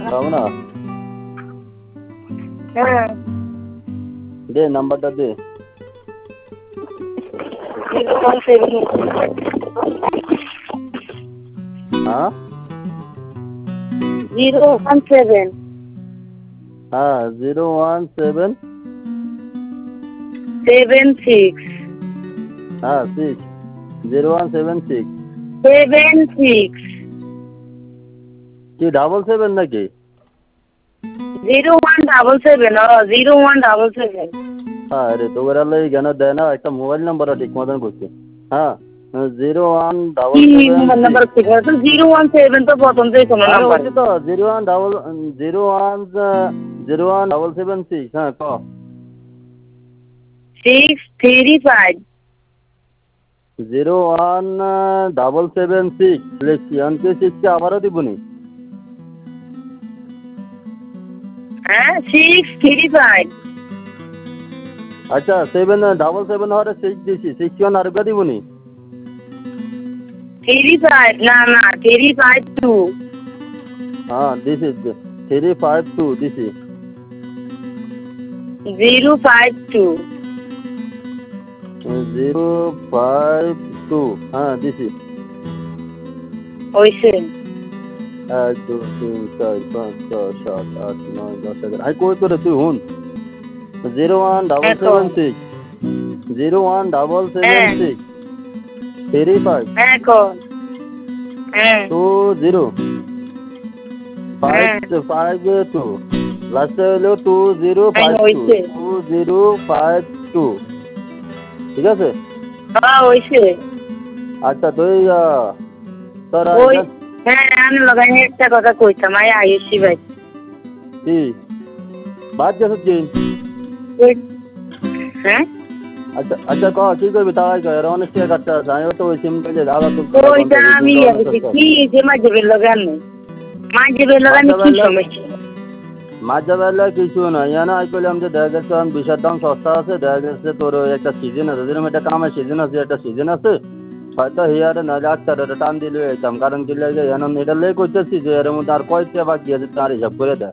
হবে না? হ্যাঁ দে নাম্বারটা দে। 017 হ্যাঁ 017 হ্যাঁ 017 76 হ্যাঁ 6 0176 76 কি 77 নাকি? 0177 হ্যাঁ রে তো ওরা লই জ্ঞান দেয় না, একটা মোবাইল নাম্বার ঠিক মতন করছে। হ্যাঁ 0177 নাম্বার ঠিক আছে 017 তো প্রথম থেকে কোনো আরে নাম্বার ওইটা তো 01776 হ্যাঁ ক 635 01776 লিখছি আনতে শিখছি আবারও দিবনি। হ্যাঁ 635 আচ্ছা 777 হরে 6 দিছি 61 আরেকটা দিবনি। 35 না 352 হ্যাঁ দিছি 352 দিছি 052 052 হ্যাঁ দিছি। ওইসে 1 2 3 4 5 6 7 8 9 10 11 আই কই তোরে তুই হুন 01776 01776 35 এখন হ্যাঁ 20 552 লাস্টে হলো 2052 2052 ঠিক আছে। হ্যাঁ ওইসে আচ্ছা তুই তোর ওই হ্যাঁ আমি লাগাই একটা কথা কইতাম আইসি ভাই কি বাদ গেছে হ্যাঁ আচ্ছা আচ্ছা ক কি করবি তাই কর অনেক টাকা কাটতে আছে আমি তো ওই সিম পেলে দাদা তো ওইটা আমি কি যে মাঝে লাগান মাঝে লাগান কি সমস্যা মাঝে বেলা কিছু না জানো আই পেলাম যে দেখা গেছে বিষের দাম সস্তা আছে, দেখা গেছে তোর একটা সিজন আছে যেরকম একটা কামের সিজন আছে, একটা সিজন আছে হয়তো হিয়ারে না ডাক্তার টান দিলে যেতাম, কারণ কি লাগে এটা লেগে করতেছি যে এর মধ্যে আর কয়টা বাকি আছে তার হিসাব করে দেয়।